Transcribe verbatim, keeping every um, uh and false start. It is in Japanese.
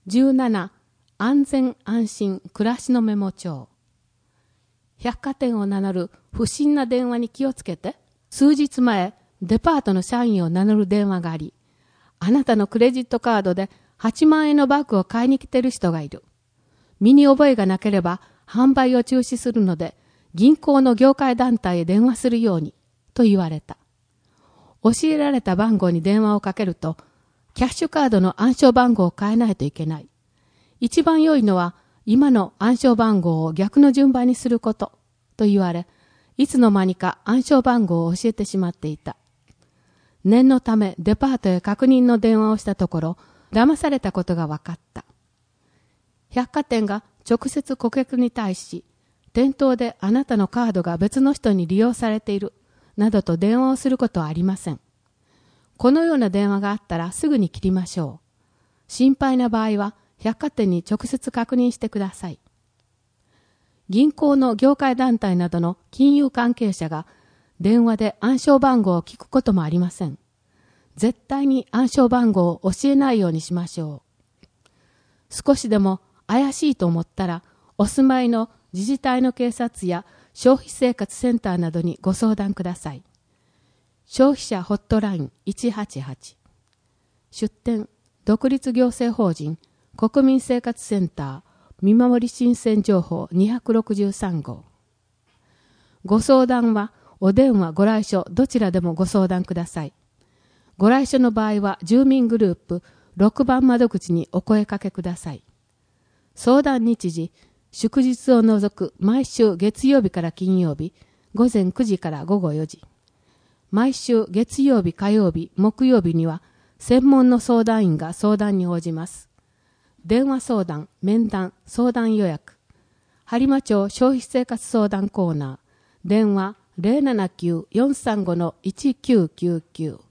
じゅうなな、安全安心暮らしのメモ帳。百貨店を名乗る不審な電話に気をつけて。数日前、デパートの社員を名乗る電話があり、あなたのクレジットカードではちまんえんのバッグを買いに来てる人がいる。身に覚えがなければ販売を中止するので、銀行の業界団体へ電話するように、と言われた。教えられた番号に電話をかけると、キャッシュカードの暗証番号を変えないといけない。一番良いのは、今の暗証番号を逆の順番にすること、と言われ、いつの間にか暗証番号を教えてしまっていた。念のためデパートへ確認の電話をしたところ、騙されたことが分かった。百貨店が直接顧客に対し、店頭であなたのカードが別の人に利用されている、などと電話をすることはありません。このような電話があったらすぐに切りましょう。心配な場合は百貨店に直接確認してください。銀行の業界団体などの金融関係者が電話で暗証番号を聞くこともありません。絶対に暗証番号を教えないようにしましょう。少しでも怪しいと思ったら、お住まいの自治体の警察や消費生活センターなどにご相談ください。消費者ホットラインいちはちはち。出典、独立行政法人国民生活センター見守り親善情報にひゃくろくじゅうさんごう。ご相談はお電話ご来所どちらでもご相談ください。ご来所の場合は住民グループろくばん窓口にお声かけください。相談日時、祝日を除く毎週月曜日から金曜日、午前くじから午後よじ。毎週月曜日、火曜日、木曜日には専門の相談員が相談に応じます。電話相談、面談、相談予約。播磨町消費生活相談コーナー。電話 ゼロななきゅう よんさんご いちきゅうきゅうきゅう。